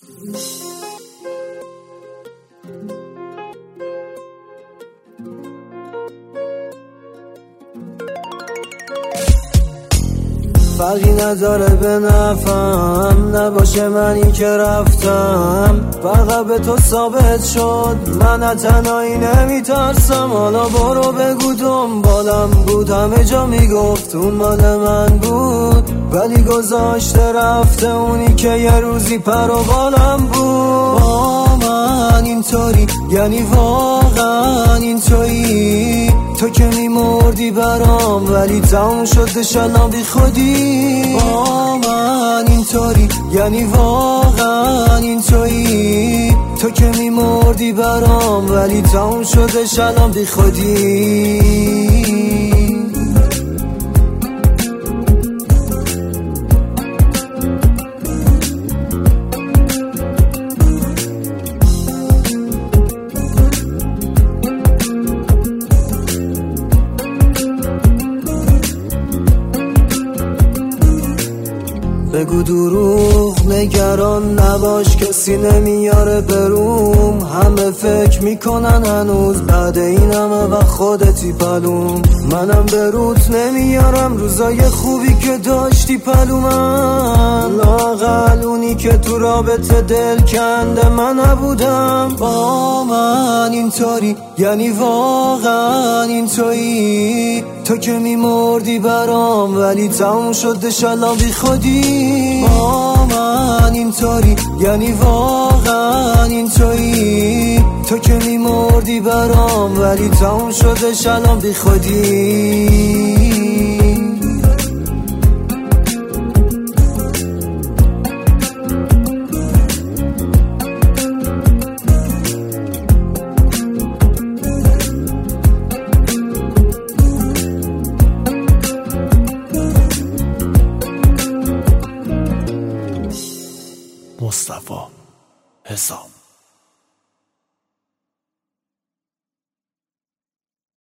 فرقی نداره به نفهم نباشه منی که رفتم، فقط به تو ثابت شد من از تنهایی نمیترسم. حالا برو بگو دنبالم بود، همه جا میگفت اون مال من بود، ولی گذاشته رفته اونی که یه روزی پر و بالم بود. با من اینطوری یعنی واقعا اینطوری، تو که میمردی برام ولی تموم شد شلام بی خودی. با من اینطوری یعنی واقعا اینطوری، تو که میمردی برام ولی تموم شد شلام بی خودی. بگو دروغ نگران نباش، کسی نمیاره بروم، همه فکر میکنن هنوز بعد این همه و خودتی پلوم. منم به روت نمیارم روزای خوبی که داشتی پلومن، لااقل اونی که تو رابطه دل کنده من نبودم. با من اینطوری یعنی واقعا اینطوری، تو که میمردی برام ولی تموم شد شلام بی خودی. با من اینطوری یعنی واقعا اینطوری، تو که میمردی برام ولی تموم شد شلام بی خودی. مصطفی حسام.